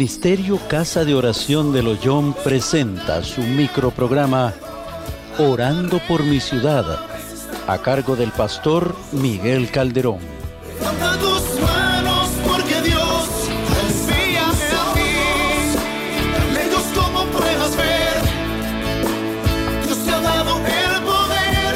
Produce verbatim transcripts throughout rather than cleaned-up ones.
Ministerio Casa de Oración de Lollón presenta su microprograma Orando por mi ciudad, a cargo del pastor Miguel Calderón. Levanta tus manos porque Dios confía en ti. En ellos como puedas ver, Dios te ha dado el poder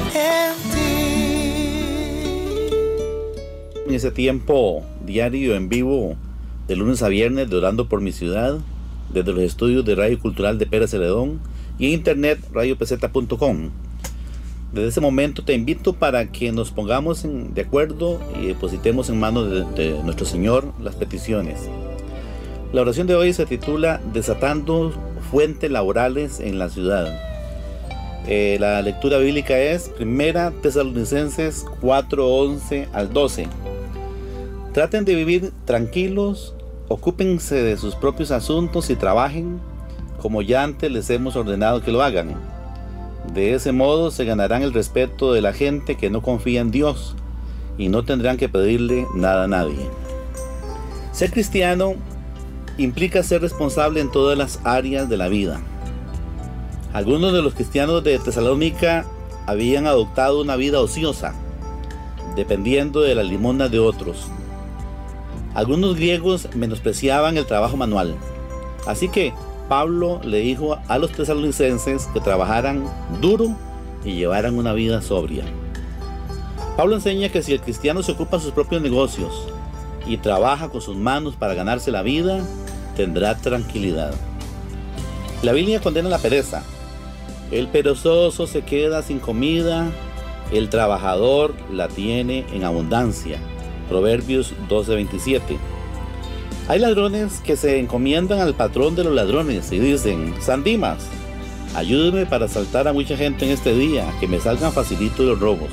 en ti. En ese tiempo diario en vivo de lunes a viernes de Orando por mi ciudad, desde los estudios de Radio Cultural de Pérez Celedón y en internet radio p z punto com. Desde ese momento te invito para que nos pongamos en, de acuerdo y depositemos en manos de, de nuestro Señor las peticiones. La oración de hoy se titula Desatando fuentes laborales en la ciudad. Eh, la lectura bíblica es Primera Tesalonicenses cuatro, once al doce. Traten de vivir tranquilos, ocúpense de sus propios asuntos y trabajen como ya antes les hemos ordenado que lo hagan. De ese modo se ganarán el respeto de la gente que no confía en Dios y no tendrán que pedirle nada a nadie. Ser cristiano implica ser responsable en todas las áreas de la vida. Algunos de los cristianos de Tesalónica habían adoptado una vida ociosa, dependiendo de las limonas de otros. Algunos griegos menospreciaban el trabajo manual, así que Pablo le dijo a los tesalonicenses que trabajaran duro y llevaran una vida sobria. Pablo enseña que si el cristiano se ocupa de sus propios negocios y trabaja con sus manos para ganarse la vida, tendrá tranquilidad. La Biblia condena la pereza. El perezoso se queda sin comida, el trabajador la tiene en abundancia. Proverbios doce, veintisiete. Hay ladrones que se encomiendan al patrón de los ladrones y dicen: San Dimas, ayúdeme para asaltar a mucha gente en este día, que me salgan facilito los robos.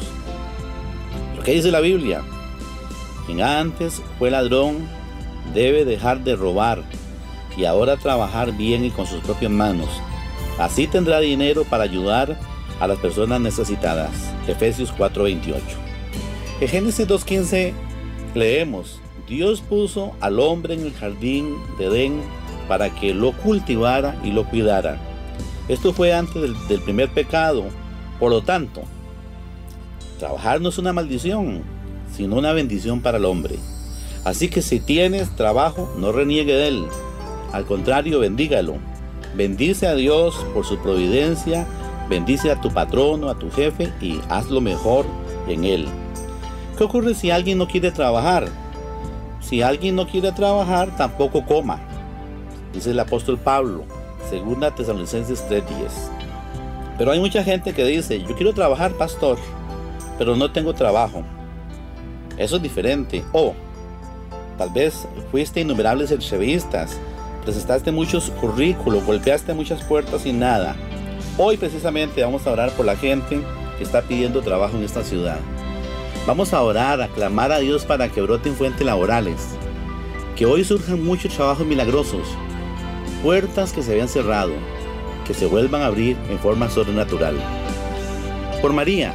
Lo que dice la Biblia: quien antes fue ladrón debe dejar de robar y ahora trabajar bien y con sus propias manos. Así tendrá dinero para ayudar a las personas necesitadas. Efesios cuatro, veintiocho. En Génesis dos, quince leemos: Dios puso al hombre en el jardín de Edén para que lo cultivara y lo cuidara. Esto fue antes del, del primer pecado. Por lo tanto, trabajar no es una maldición, sino una bendición para el hombre. Así que si tienes trabajo, no reniegue de él. Al contrario, bendígalo. Bendice a Dios por su providencia, bendice a tu patrono, a tu jefe y haz lo mejor en él. ¿Qué ocurre si alguien no quiere trabajar? Si alguien no quiere trabajar, tampoco coma. Dice el apóstol Pablo, Segunda Tesalonicenses tres, diez. Pero hay mucha gente que dice: yo quiero trabajar, pastor, pero no tengo trabajo. Eso es diferente. O tal vez fuiste innumerables entrevistas, presentaste muchos currículos, golpeaste muchas puertas y nada. Hoy precisamente vamos a orar por la gente que está pidiendo trabajo en esta ciudad. Vamos a orar, a clamar a Dios para que broten fuentes laborales, que hoy surjan muchos trabajos milagrosos, puertas que se habían cerrado, que se vuelvan a abrir en forma sobrenatural. Por María: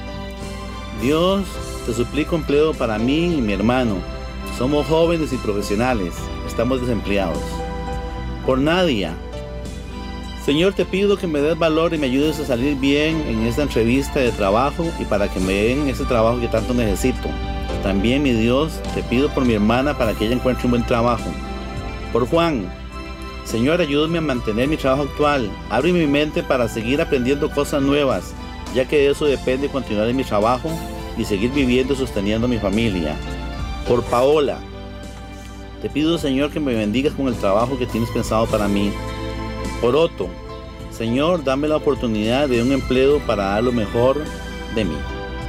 Dios, te suplico empleo para mí y mi hermano. Somos jóvenes y profesionales, estamos desempleados. Por Nadia: Señor, te pido que me des valor y me ayudes a salir bien en esta entrevista de trabajo y para que me den ese trabajo que tanto necesito. También, mi Dios, te pido por mi hermana para que ella encuentre un buen trabajo. Por Juan: Señor, ayúdame a mantener mi trabajo actual. Abre mi mente para seguir aprendiendo cosas nuevas, ya que de eso depende continuar en mi trabajo y seguir viviendo y sosteniendo a mi familia. Por Paola: te pido, Señor, que me bendigas con el trabajo que tienes pensado para mí. Por Otto: Señor, dame la oportunidad de un empleo para dar lo mejor de mí.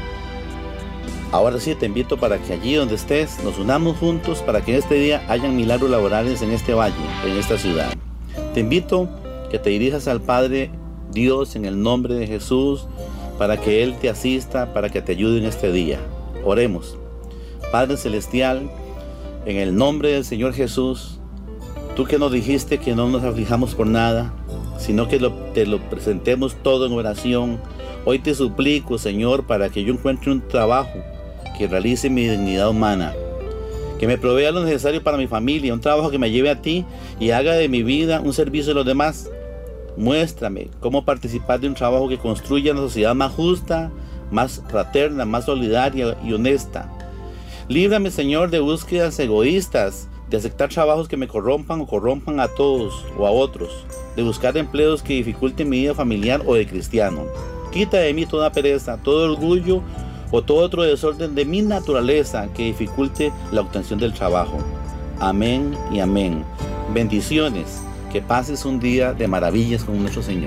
Ahora sí te invito para que allí donde estés nos unamos juntos para que en este día hayan milagros laborales en este valle, en esta ciudad. Te invito que te dirijas al Padre Dios en el nombre de Jesús para que Él te asista, para que te ayude en este día. Oremos. Padre Celestial, en el nombre del Señor Jesús, tú que nos dijiste que no nos aflijamos por nada, sino que lo, te lo presentemos todo en oración. Hoy te suplico, Señor, para que yo encuentre un trabajo que realice mi dignidad humana. que me provea lo necesario para mi familia, un trabajo que me lleve a ti y haga de mi vida un servicio a los demás. Muéstrame cómo participar de un trabajo que construya una sociedad más justa, más fraterna, más solidaria y honesta. Líbrame, Señor, de búsquedas egoístas, de aceptar trabajos que me corrompan o corrompan a todos o a otros, de buscar empleos que dificulten mi vida familiar o de cristiano. Quita de mí toda pereza, todo orgullo o todo otro desorden de mi naturaleza que dificulte la obtención del trabajo. Amén y amén. Bendiciones. Que pases un día de maravillas con nuestro Señor.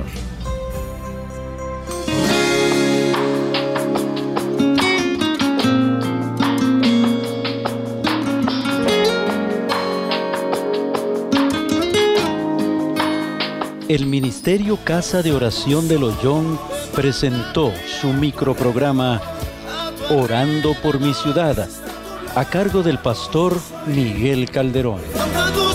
El Ministerio Casa de Oración de Loyón presentó su microprograma Orando por mi ciudad, a cargo del pastor Miguel Calderón.